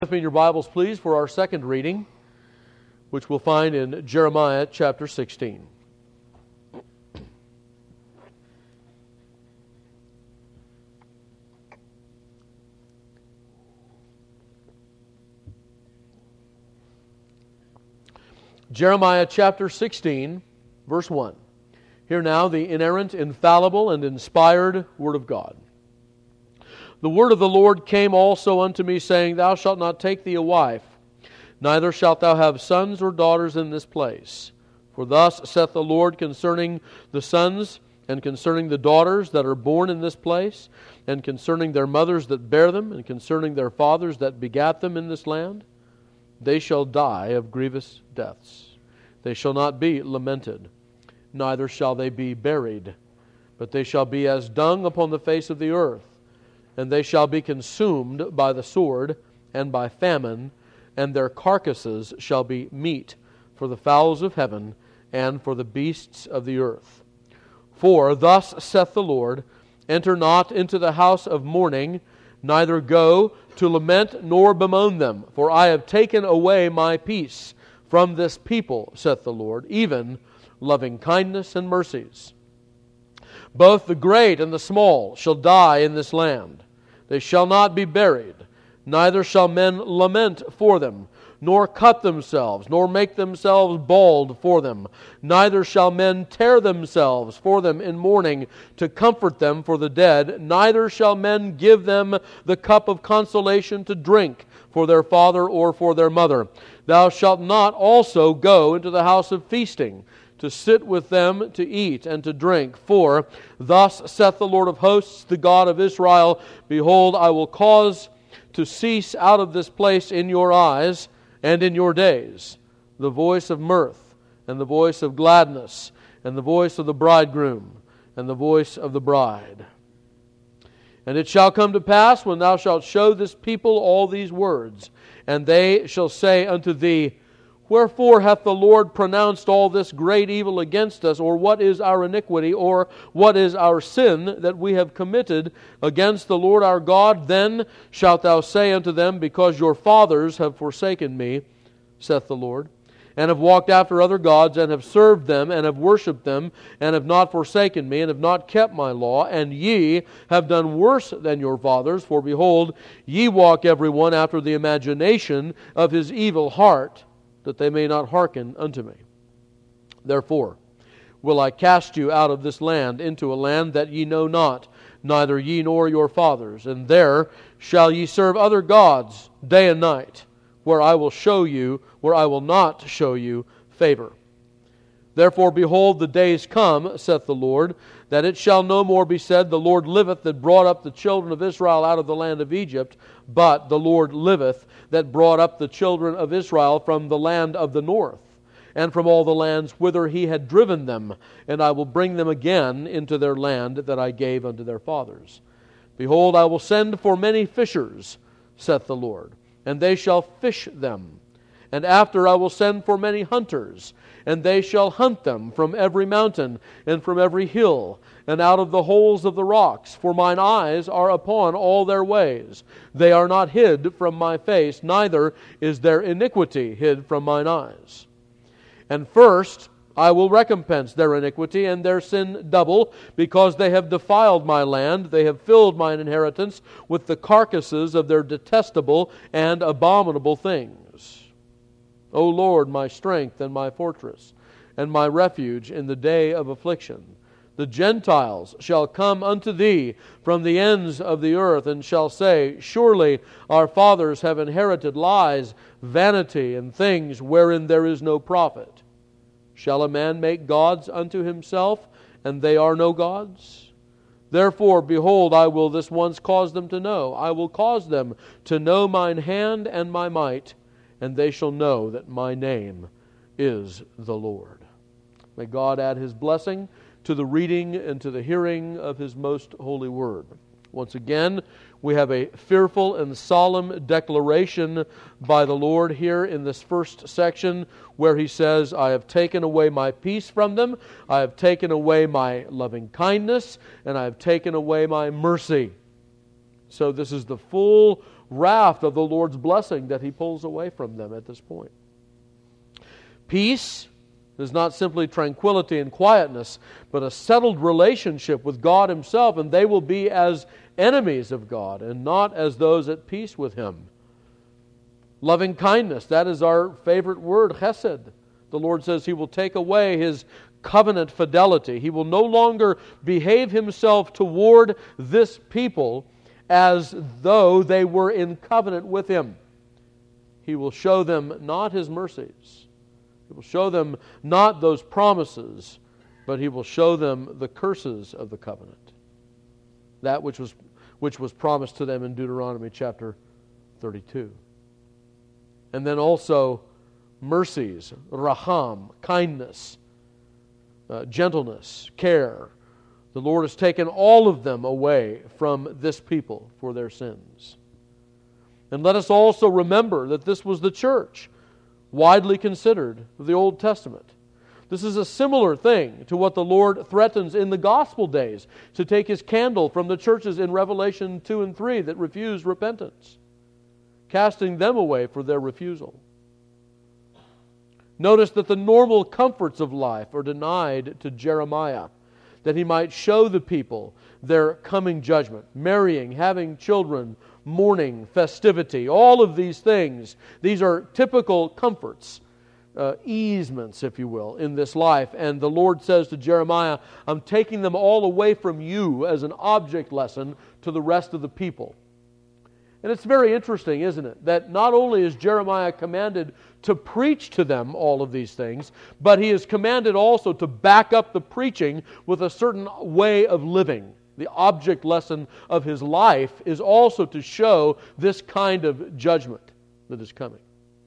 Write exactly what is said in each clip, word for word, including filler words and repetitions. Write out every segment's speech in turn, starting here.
With me in your Bibles, please, for our second reading, which we'll find in Jeremiah chapter sixteen. Jeremiah chapter sixteen, verse one. Hear now the inerrant, infallible, and inspired Word of God. The word of the Lord came also unto me, saying, Thou shalt not take thee a wife, neither shalt thou have sons or daughters in this place. For thus saith the Lord concerning the sons and concerning the daughters that are born in this place, and concerning their mothers that bear them, and concerning their fathers that begat them in this land, they shall die of grievous deaths. They shall not be lamented, neither shall they be buried, but they shall be as dung upon the face of the earth. And they shall be consumed by the sword and by famine, and their carcasses shall be meat for the fowls of heaven and for the beasts of the earth. For thus saith the Lord, Enter not into the house of mourning, neither go to lament nor bemoan them, for I have taken away my peace from this people, saith the Lord, even loving kindness and mercies. Both the great and the small shall die in this land. They shall not be buried, neither shall men lament for them, nor cut themselves, nor make themselves bald for them. Neither shall men tear themselves for them in mourning to comfort them for the dead. Neither shall men give them the cup of consolation to drink for their father or for their mother. Thou shalt not also go into the house of feasting, to sit with them to eat and to drink. For thus saith the Lord of hosts, the God of Israel, Behold, I will cause to cease out of this place in your eyes and in your days the voice of mirth, and the voice of gladness, and the voice of the bridegroom, and the voice of the bride. And it shall come to pass, when thou shalt show this people all these words, and they shall say unto thee, Wherefore hath the Lord pronounced all this great evil against us? Or what is our iniquity? Or what is our sin that we have committed against the Lord our God? Then shalt thou say unto them, Because your fathers have forsaken me, saith the Lord, and have walked after other gods, and have served them, and have worshipped them, and have not forsaken me, and have not kept my law, and ye have done worse than your fathers. For behold, ye walk every one after the imagination of his evil heart, that they may not hearken unto me. Therefore will I cast you out of this land into a land that ye know not, neither ye nor your fathers, and there shall ye serve other gods day and night, where I will show you, where I will not show you favor. Therefore, behold, the days come, saith the Lord, that it shall no more be said, The Lord liveth that brought up the children of Israel out of the land of Egypt, but the Lord liveth that brought up the children of Israel from the land of the north, and from all the lands whither he had driven them, and I will bring them again into their land that I gave unto their fathers. Behold, I will send for many fishers, saith the Lord, and they shall fish them. And after I will send for many hunters, and they shall hunt them from every mountain and from every hill, and out of the holes of the rocks. For mine eyes are upon all their ways. They are not hid from my face, neither is their iniquity hid from mine eyes. And first I will recompense their iniquity and their sin double, because they have defiled my land. They have filled mine inheritance with the carcasses of their detestable and abominable things. O Lord, my strength and my fortress, and my refuge in the day of affliction. The Gentiles shall come unto thee from the ends of the earth, and shall say, Surely our fathers have inherited lies, vanity, and things wherein there is no profit. Shall a man make gods unto himself, and they are no gods? Therefore, behold, I will this once cause them to know. I will cause them to know mine hand and my might, and they shall know that my name is the Lord. May God add His blessing to the reading and to the hearing of His most holy word. Once again, we have a fearful and solemn declaration by the Lord here in this first section, where He says, I have taken away my peace from them, I have taken away my loving kindness, and I have taken away my mercy. So this is the full raft of the Lord's blessing that He pulls away from them at this point. Peace is not simply tranquility and quietness, but a settled relationship with God Himself, and they will be as enemies of God and not as those at peace with Him. Loving kindness, that is our favorite word, chesed. The Lord says He will take away His covenant fidelity. He will no longer behave Himself toward this people as though they were in covenant with Him. He will show them not His mercies. He will show them not those promises, but He will show them the curses of the covenant. That which was, which was promised to them in Deuteronomy chapter thirty-two. And then also mercies, raham, kindness, uh, gentleness, care. The Lord has taken all of them away from this people for their sins. And let us also remember that this was the church, widely considered of the Old Testament. This is a similar thing to what the Lord threatens in the gospel days, to take His candle from the churches in Revelation two and three that refused repentance, casting them away for their refusal. Notice that the normal comforts of life are denied to Jeremiah, that he might show the people their coming judgment, marrying, having children, mourning, festivity, all of these things. These are typical comforts, uh, easements, if you will, in this life. And the Lord says to Jeremiah, I'm taking them all away from you as an object lesson to the rest of the people. And it's very interesting, isn't it, that not only is Jeremiah commanded to preach to them all of these things, but he is commanded also to back up the preaching with a certain way of living. The object lesson of his life is also to show this kind of judgment that is coming.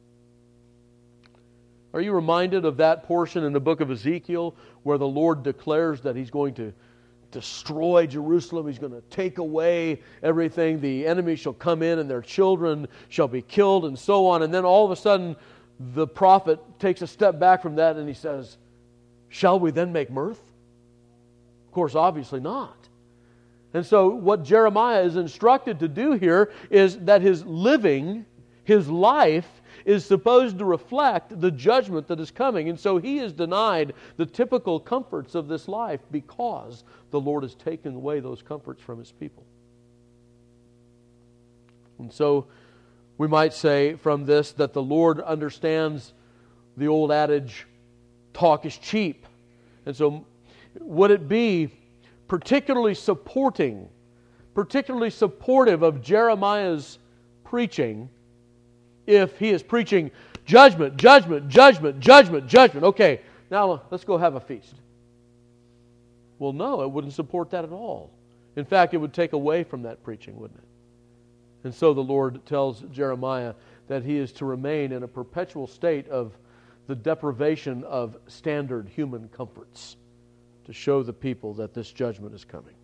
Are you reminded of that portion in the book of Ezekiel where the Lord declares that He's going to destroy Jerusalem? He's going to take away everything. The enemy shall come in and their children shall be killed and so on. And then all of a sudden the prophet takes a step back from that and he says, shall we then make mirth? Of course, obviously not. And so what Jeremiah is instructed to do here is that his living, his life, is supposed to reflect the judgment that is coming. And so he is denied the typical comforts of this life because the Lord has taken away those comforts from His people. And so we might say from this that the Lord understands the old adage, talk is cheap. And so would it be particularly supporting, particularly supportive of Jeremiah's preaching if he is preaching judgment, judgment, judgment, judgment, judgment. Okay, now let's go have a feast. Well, no, it wouldn't support that at all. In fact, it would take away from that preaching, wouldn't it? And so the Lord tells Jeremiah that he is to remain in a perpetual state of the deprivation of standard human comforts to show the people that this judgment is coming.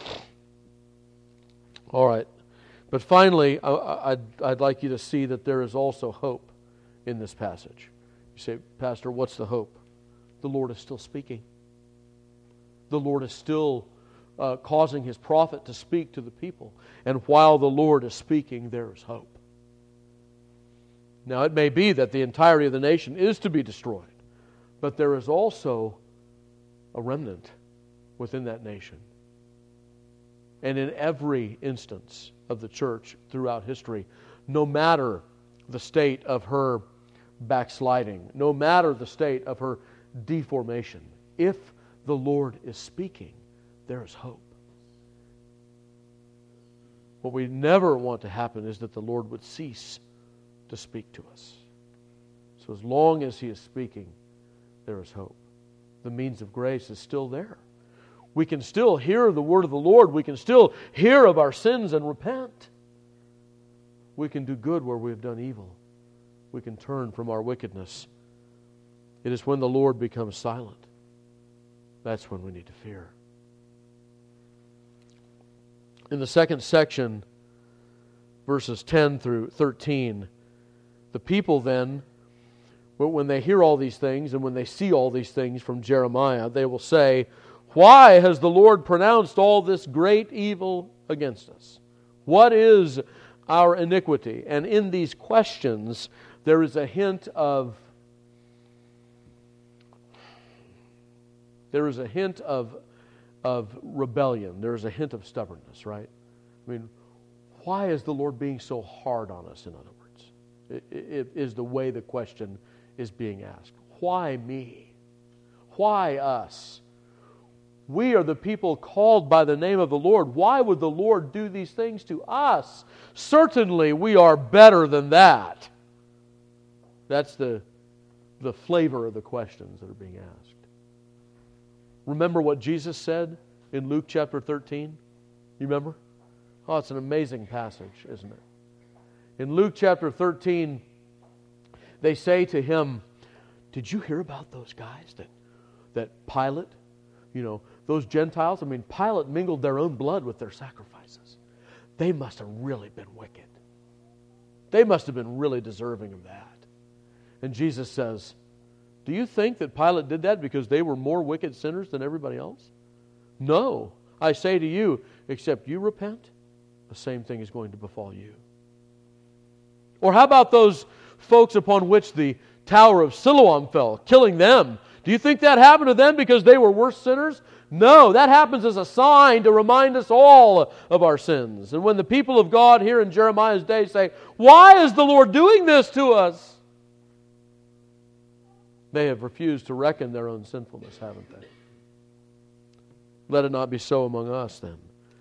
All right. But finally, I'd, I'd like you to see that there is also hope in this passage. You say, Pastor, what's the hope? The Lord is still speaking. The Lord is still uh, causing His prophet to speak to the people. And while the Lord is speaking, there is hope. Now, it may be that the entirety of the nation is to be destroyed, but there is also a remnant within that nation. And in every instance of the church throughout history, no matter the state of her backsliding, no matter the state of her deformation, if the Lord is speaking, there is hope. What we never want to happen is that the Lord would cease to speak to us. So as long as He is speaking, there is hope. The means of grace is still there. We can still hear the word of the Lord. We can still hear of our sins and repent. We can do good where we have done evil. We can turn from our wickedness. It is when the Lord becomes silent. That's when we need to fear. In the second section, verses ten through thirteen, the people then, when they hear all these things and when they see all these things from Jeremiah, they will say, why has the Lord pronounced all this great evil against us? What is our iniquity. And in these questions, there is a hint of there is a hint of of rebellion. There is a hint of stubbornness, right? I mean, why is the Lord being so hard on us, in other words? It, it is the way the question is being asked. Why me? Why us? We are the people called by the name of the Lord. Why would the Lord do these things to us? Certainly we are better than that. That's the, the flavor of the questions that are being asked. Remember what Jesus said in Luke chapter thirteen? You remember? Oh, it's an amazing passage, isn't it? In Luke chapter thirteen, they say to him, did you hear about those guys that, that Pilate, you know, those Gentiles? I mean, Pilate mingled their own blood with their sacrifices. They must have really been wicked. They must have been really deserving of that. And Jesus says, do you think that Pilate did that because they were more wicked sinners than everybody else? No, I say to you, except you repent, the same thing is going to befall you. Or how about those folks upon which the Tower of Siloam fell, killing them? Do you think that happened to them because they were worse sinners? No, that happens as a sign to remind us all of our sins. And when the people of God here in Jeremiah's day say, why is the Lord doing this to us? They have refused to reckon their own sinfulness, haven't they? Let it not be so among us then.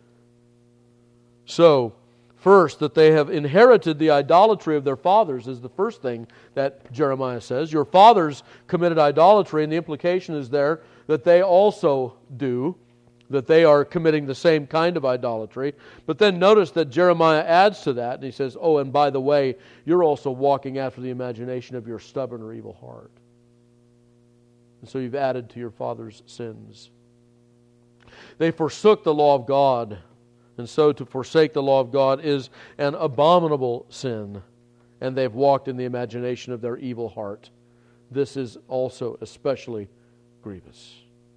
So, first, that they have inherited the idolatry of their fathers is the first thing that Jeremiah says. Your fathers committed idolatry, and the implication is there that they also do, that they are committing the same kind of idolatry. But then notice that Jeremiah adds to that, and he says, oh, and by the way, you're also walking after the imagination of your stubborn or evil heart. And so you've added to your father's sins. They forsook the law of God. And so to forsake the law of God is an abominable sin. And they've walked in the imagination of their evil heart. This is also especially grievous.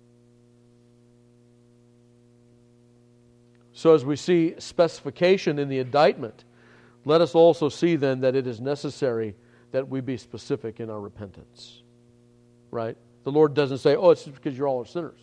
So as we see specification in the indictment, let us also see then that it is necessary that we be specific in our repentance. Right? The Lord doesn't say, oh, it's because you're all sinners.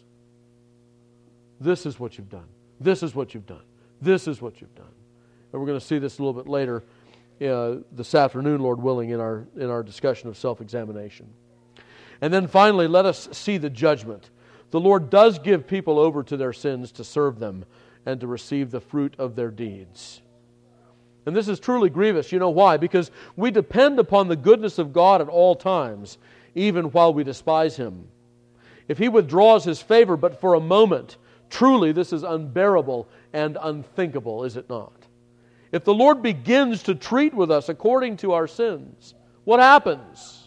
This is what you've done. This is what you've done. This is what you've done. And we're going to see this a little bit later uh, this afternoon, Lord willing, in our, in our discussion of self-examination. And then finally, let us see the judgment. The Lord does give people over to their sins to serve them and to receive the fruit of their deeds. And this is truly grievous. You know why? Because we depend upon the goodness of God at all times, even while we despise Him. If He withdraws His favor but for a moment, truly this is unbearable and unthinkable, is it not? If the Lord begins to treat with us according to our sins, what happens?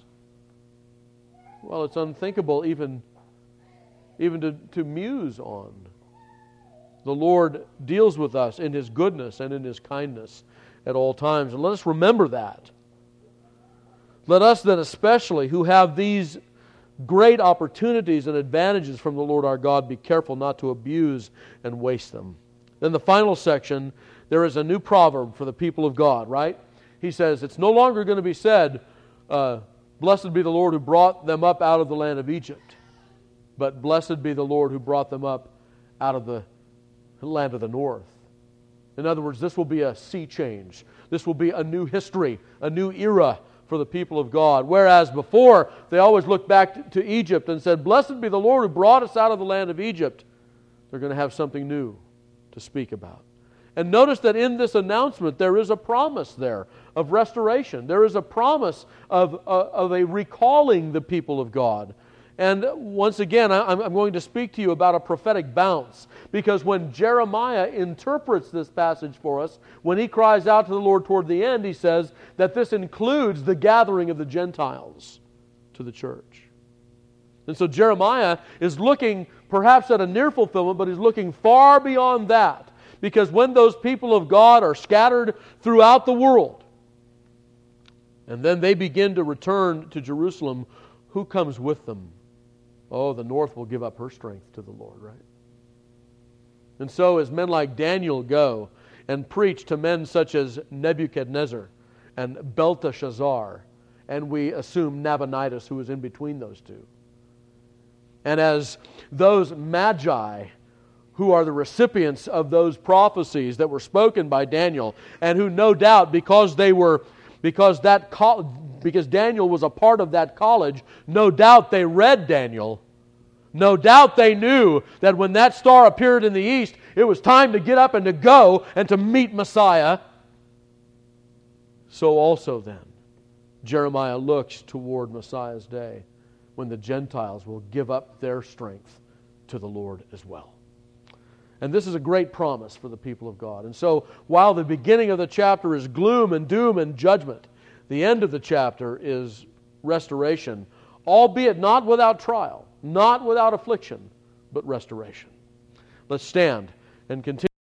Well, it's unthinkable even, even to, to muse on. The Lord deals with us in His goodness and in His kindness at all times. And let us remember that. Let us then especially, who have these great opportunities and advantages from the Lord our God, be careful not to abuse and waste them. Then the final section, there is a new proverb for the people of God, right? He says, it's no longer going to be said, uh, blessed be the Lord who brought them up out of the land of Egypt, but blessed be the Lord who brought them up out of the land of the north. In other words, this will be a sea change. This will be a new history, a new era for the people of God. Whereas before, they always looked back to Egypt and said, blessed be the Lord who brought us out of the land of Egypt. They're going to have something new to speak about. And notice that in this announcement, there is a promise there of restoration. There is a promise of, uh, of a recalling the people of God. And once again, I'm going to speak to you about a prophetic bounce. Because when Jeremiah interprets this passage for us, when he cries out to the Lord toward the end, he says that this includes the gathering of the Gentiles to the church. And so Jeremiah is looking perhaps at a near fulfillment, but he's looking far beyond that. Because when those people of God are scattered throughout the world, and then they begin to return to Jerusalem, who comes with them? Oh, the north will give up her strength to the Lord, right? And so as men like Daniel go, and preached to men such as Nebuchadnezzar and Belteshazzar, and we assume Nabonidus, who was in between those two. And as those magi who are the recipients of those prophecies that were spoken by Daniel, and who no doubt, because they were, because that co- because Daniel was a part of that college, no doubt they read Daniel. No doubt they knew that when that star appeared in the east, it was time to get up and to go and to meet Messiah. So also then, Jeremiah looks toward Messiah's day, when the Gentiles will give up their strength to the Lord as well. And this is a great promise for the people of God. And so, while the beginning of the chapter is gloom and doom and judgment, the end of the chapter is restoration, albeit not without trial, not without affliction, but restoration. Let's stand and continue.